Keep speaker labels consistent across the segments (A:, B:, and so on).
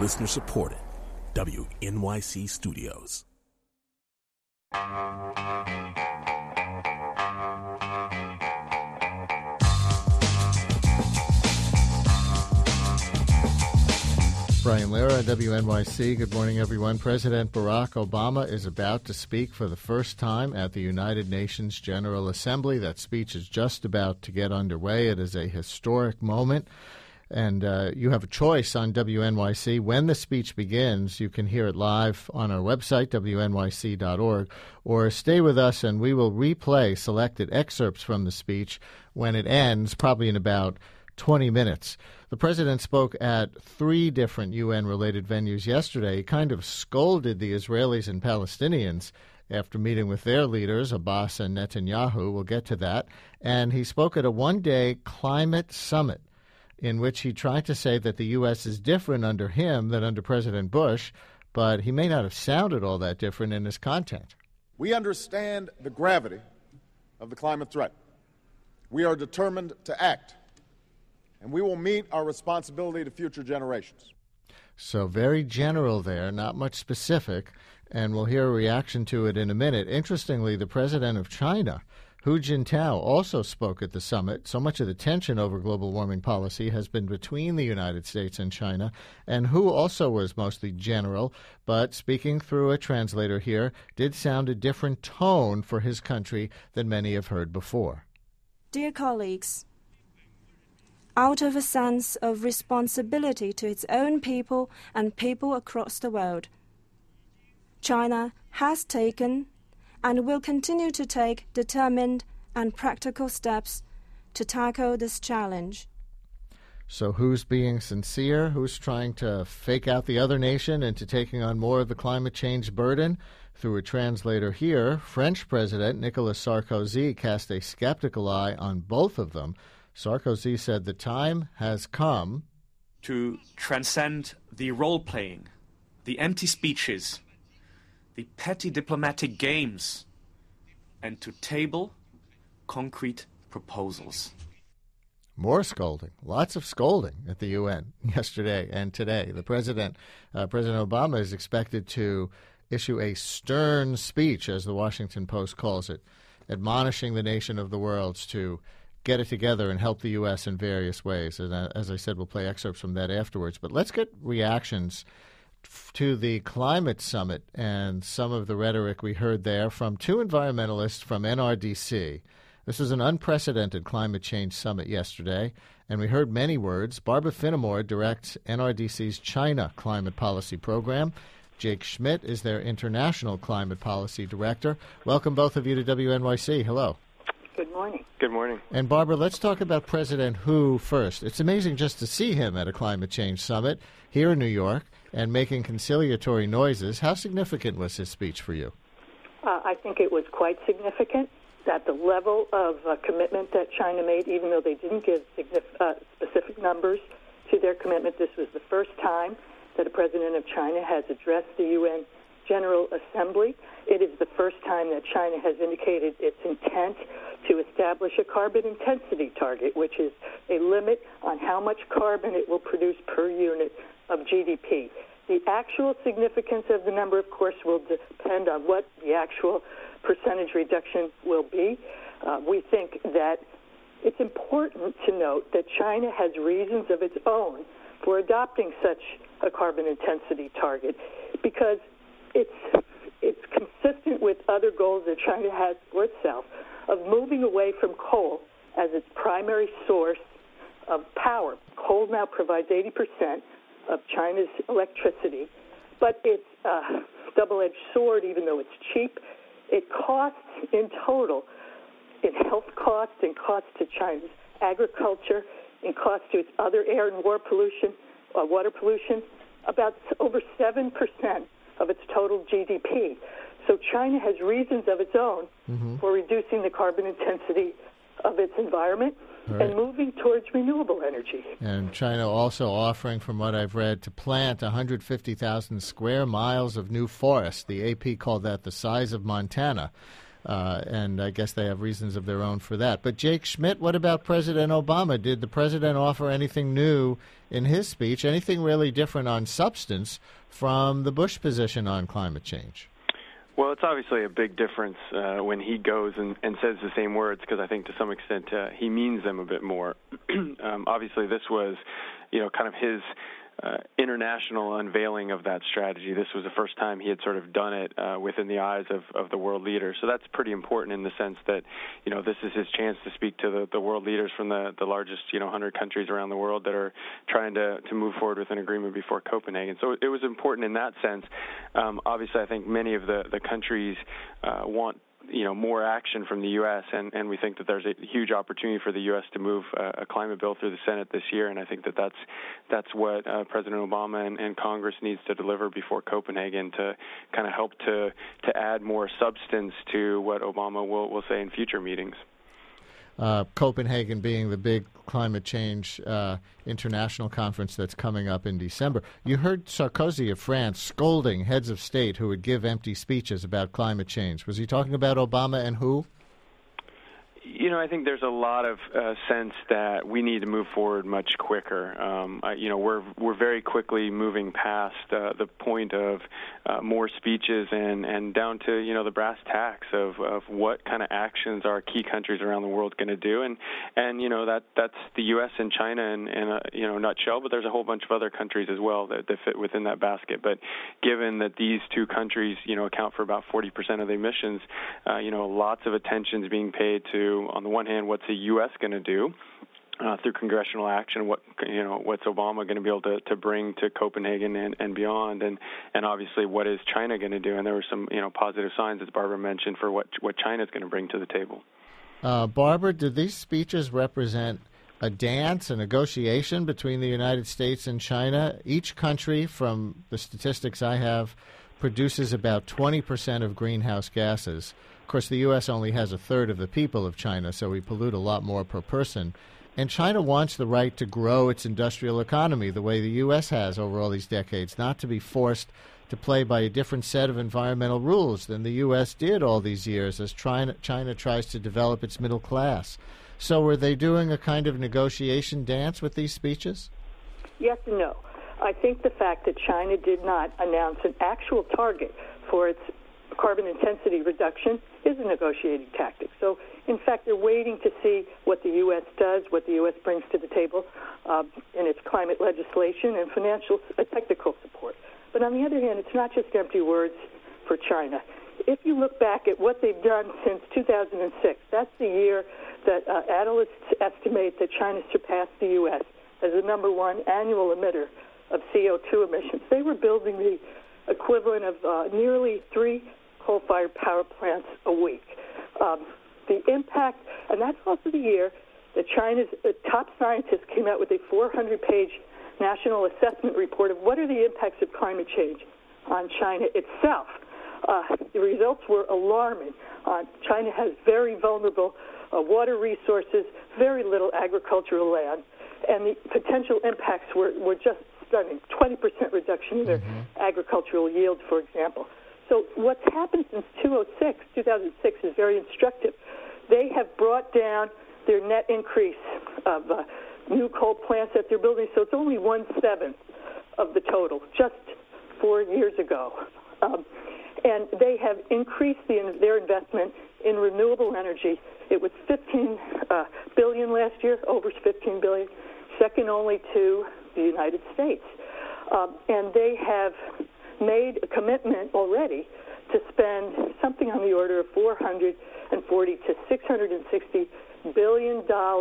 A: Listener supported. WNYC Studios.
B: Brian Lehrer, WNYC. Good morning, everyone. President Barack Obama is about to speak for the first time at the United Nations General Assembly. That speech is just about to get underway. It is a historic moment. And you have a choice on WNYC. When the speech begins, you can hear it live on our website, WNYC.org, or stay with us and we will replay selected excerpts from the speech when it ends, probably in about 20 minutes. The president spoke at 3 different UN-related venues yesterday. He kind of scolded the Israelis and Palestinians after meeting with their leaders, Abbas and Netanyahu. We'll get to that. And he spoke at a one-day climate summit in which he tried to say that the U.S. is different under him than under President Bush, but he may not have sounded all that different in his content.
C: We understand the gravity of the climate threat. We are determined to act, and we will meet our responsibility to future generations.
B: So very general there, not much specific, and we'll hear a reaction to it in a minute. Interestingly, the president of China, Hu Jintao, also spoke at the summit. So much of the tension over global warming policy has been between the United States and China, and Hu also was mostly general, but speaking through a translator here, did sound a different tone for his country than many have heard before.
D: Dear colleagues, out of a sense of responsibility to its own people and people across the world, China has taken and will continue to take determined and practical steps to tackle this challenge.
B: So who's being sincere? Who's trying to fake out the other nation into taking on more of the climate change burden? Through a translator here, French President Nicolas Sarkozy cast a skeptical eye on both of them. Sarkozy said the time has come
E: to transcend the role-playing, the empty speeches, the petty diplomatic games, and to table concrete proposals.
B: More scolding, lots of scolding at the UN yesterday and today. The President Obama is expected to issue a stern speech, as the Washington Post calls it, admonishing the nation of the world to get it together and help the U.S. in various ways. And as I said, we'll play excerpts from that afterwards. But let's get reactions to the climate summit and some of the rhetoric we heard there from 2 environmentalists from NRDC. This was an unprecedented climate change summit yesterday, and we heard many words. Barbara Finnemore directs NRDC's China Climate Policy Program. Jake Schmidt is their International Climate Policy Director. Welcome, both of you, to WNYC. Hello.
F: Good morning.
G: Good morning.
B: And Barbara, let's talk about President Hu first. It's amazing just to see him at a climate change summit here in New York and making conciliatory noises. How significant was his speech for you?
F: I think it was quite significant that the level of commitment that China made, even though they didn't give specific numbers to their commitment, this was the first time that a president of China has addressed the UN General Assembly. It is the first time that China has indicated its intent to establish a carbon intensity target, which is a limit on how much carbon it will produce per unit of GDP. The actual significance of the number, of course, will depend on what the actual percentage reduction will be. We think that it's important to note that China has reasons of its own for adopting such a carbon intensity target because it's consistent with other goals that China has for itself of moving away from coal as its primary source of power. Coal now provides 80% of China's electricity, but it's a double-edged sword. Even though it's cheap, it costs in total, in health costs and costs to China's agriculture, and costs to its other air and water pollution, about over 7% of its total GDP. So China has reasons of its own for reducing the carbon intensity of its environment and moving towards renewable energy.
B: And China also offering, from what I've read, to plant 150,000 square miles of new forest. The AP called that the size of Montana. and I guess they have reasons of their own for that. But Jake Schmidt, what about President Obama? Did the president offer anything new in his speech, anything really different on substance from the Bush position on climate change?
G: Well, it's obviously a big difference when he goes and says the same words, because I think to some extent he means them a bit more. Obviously, this was, kind of his international unveiling of that strategy. This was the first time he had sort of done it within the eyes of the world leaders. So that's pretty important in the sense that, this is his chance to speak to the world leaders from the largest, 100 countries around the world that are trying to move forward with an agreement before Copenhagen. So it was important in that sense. Obviously, I think many of the countries want more action from the U.S., and we think that there's a huge opportunity for the U.S. to move a climate bill through the Senate this year, and I think that's what President Obama and Congress needs to deliver before Copenhagen to kind of help to add more substance to what Obama will say in future meetings.
B: Copenhagen being the big climate change international conference that's coming up in December. You heard Sarkozy of France scolding heads of state who would give empty speeches about climate change. Was he talking about Obama and who?
G: I think there's a lot of sense that we need to move forward much quicker. We're very quickly moving past the point of more speeches and down to the brass tacks of what kind of actions are key countries around the world going to do, and that's the U.S. and China in a nutshell. But there's a whole bunch of other countries as well that fit within that basket. But given that these two countries account for about 40% of the emissions, lots of attention is being paid to, on the one hand, what's the U.S. going to do through congressional action, what's Obama going to be able to bring to Copenhagen and beyond, and obviously what is China going to do? And there were some positive signs, as Barbara mentioned, for what China is going to bring to the table.
B: Barbara, do these speeches represent a dance, a negotiation between the United States and China? Each country, from the statistics I have, produces about 20% of greenhouse gases. Of course, the U.S. only has a third of the people of China, so we pollute a lot more per person. And China wants the right to grow its industrial economy the way the U.S. has over all these decades, not to be forced to play by a different set of environmental rules than the U.S. did all these years as China tries to develop its middle class. So were they doing a kind of negotiation dance with these speeches? Yes
F: and no. I think the fact that China did not announce an actual target for its carbon intensity reduction is a negotiating tactic. So, in fact, they're waiting to see what the U.S. does, what the U.S. brings to the table in its climate legislation and financial technical support. But on the other hand, it's not just empty words for China. If you look back at what they've done since 2006, that's the year that analysts estimate that China surpassed the U.S. as the number one annual emitter of CO2 emissions. They were building the equivalent of nearly 3 coal-fired power plants a week. The impact, and that's also the year that China's top scientists came out with a 400-page national assessment report of what are the impacts of climate change on China itself. The results were alarming. China has very vulnerable water resources, very little agricultural land, and the potential impacts were just stunning. 20% reduction in their agricultural yield, for example. So what's happened since 2006 is very instructive. They have brought down their net increase of new coal plants that they're building, so it's only 1/7 of the total, just 4 years ago. And they have increased their investment in renewable energy. It was $15 billion last year, over $15 billion, second only to the United States. And they have made a commitment already to spend something on the order of $440 to $660 billion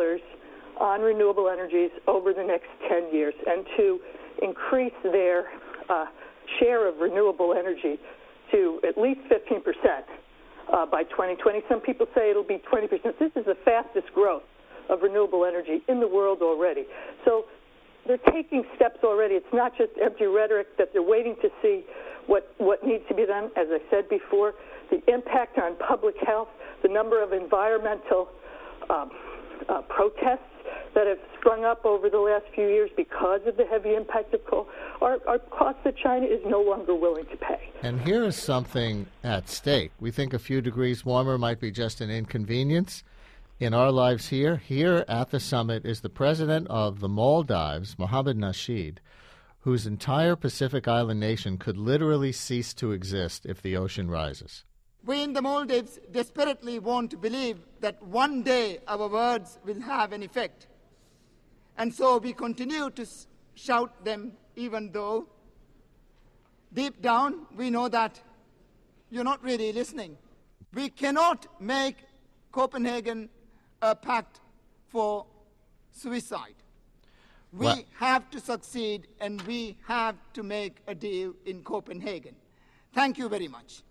F: on renewable energies over the next 10 years, and to increase their share of renewable energy to at least 15% by 2020. Some people say it'll be 20%. This is the fastest growth of renewable energy in the world already. So they're taking steps already. It's not just empty rhetoric that they're waiting to see what needs to be done. As I said before, the impact on public health, the number of environmental protests that have sprung up over the last few years because of the heavy impact of coal are costs that China is no longer willing to pay.
B: And here is something at stake. We think a few degrees warmer might be just an inconvenience in our lives here. Here at the summit is the president of the Maldives, Mohammed Nasheed, whose entire Pacific Island nation could literally cease to exist if the ocean rises.
H: We in the Maldives desperately want to believe that one day our words will have an effect. And so we continue to shout them, even though deep down we know that you're not really listening. We cannot make Copenhagen a pact for suicide. We have to succeed, and we have to make a deal in Copenhagen. Thank you very much.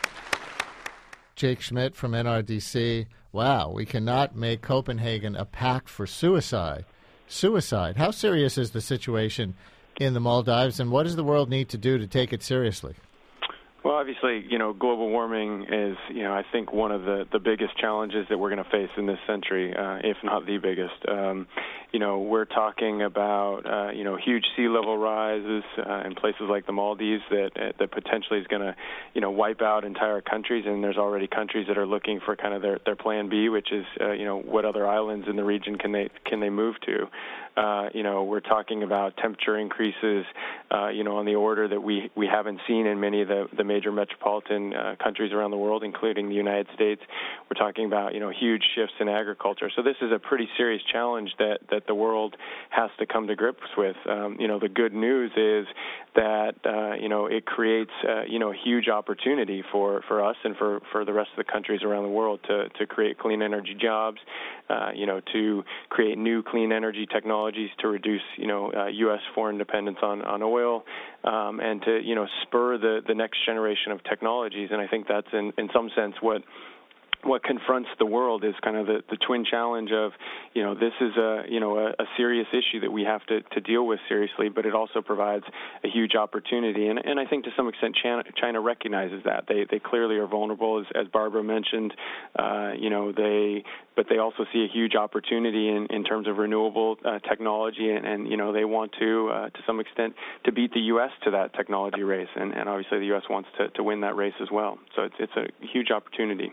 B: Jake Schmidt from NRDC. Wow, we cannot make Copenhagen a pact for suicide. Suicide. How serious is the situation in the Maldives, and what does the world need to do to take it seriously?
G: Well, obviously, global warming is, I think one of the biggest challenges that we're going to face in this century, if not the biggest. We're talking about, huge sea level rises in places like the Maldives that potentially is going to, wipe out entire countries. And there's already countries that are looking for kind of their plan B, which is, what other islands in the region can they move to? We're talking about temperature increases, on the order that we haven't seen in many of the major metropolitan countries around the world, including the United States. We're talking about, huge shifts in agriculture. So this is a pretty serious challenge that the world has to come to grips with. The good news is that, it creates, a huge opportunity for us and for the rest of the countries around the world to create clean energy jobs, to create new clean energy technologies to reduce, U.S. foreign dependence on oil, and to, spur the next generation of technologies. And I think that's in some sense what confronts the world is kind of the twin challenge of, this is a serious issue that we have to deal with seriously, but it also provides a huge opportunity. And I think to some extent China recognizes that. They clearly are vulnerable, as Barbara mentioned, but they also see a huge opportunity in terms of renewable technology, and they want to some extent, to beat the U.S. to that technology race. And obviously the U.S. wants to win that race as well. So it's a huge opportunity.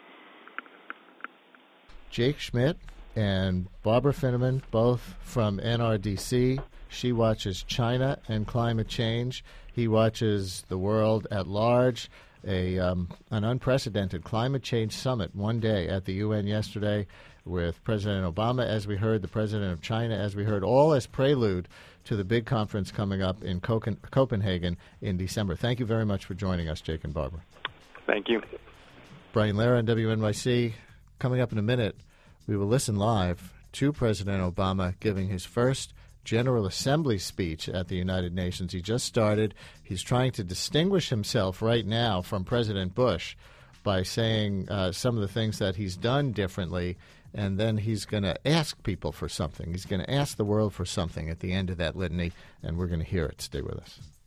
B: Jake Schmidt and Barbara Finneman, both from NRDC. She watches China and climate change. He watches the world at large. An unprecedented climate change summit one day at the UN yesterday with President Obama, as we heard, the President of China, as we heard, all as prelude to the big conference coming up in Copenhagen in December. Thank you very much for joining us, Jake and Barbara.
G: Thank you.
B: Brian Lehrer on WNYC. Coming up in a minute, we will listen live to President Obama giving his first General Assembly speech at the United Nations. He just started. He's trying to distinguish himself right now from President Bush by saying some of the things that he's done differently, and then he's going to ask people for something. He's going to ask the world for something at the end of that litany, and we're going to hear it. Stay with us.